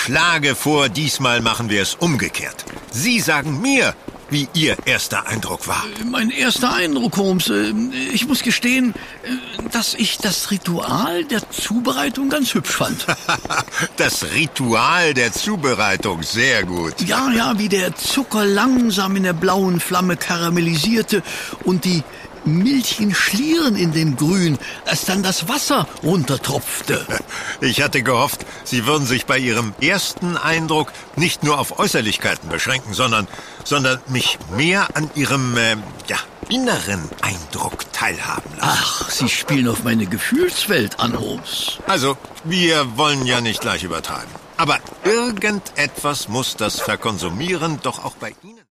schlage vor, diesmal machen wir es umgekehrt. Sie sagen mir, wie Ihr erster Eindruck war. Mein erster Eindruck, Holmes, ich muss gestehen, dass ich das Ritual der Zubereitung ganz hübsch fand. Das Ritual der Zubereitung, sehr gut. Ja, wie der Zucker langsam in der blauen Flamme karamellisierte und die Milchchen schlieren in dem Grün, als dann das Wasser runtertropfte. Ich hatte gehofft, Sie würden sich bei Ihrem ersten Eindruck nicht nur auf Äußerlichkeiten beschränken, sondern mich mehr an Ihrem, inneren Eindruck teilhaben lassen. Ach, Sie spielen auf meine Gefühlswelt an, Holmes. Also, wir wollen ja nicht gleich übertreiben. Aber irgendetwas muss das Verkonsumieren doch auch bei Ihnen...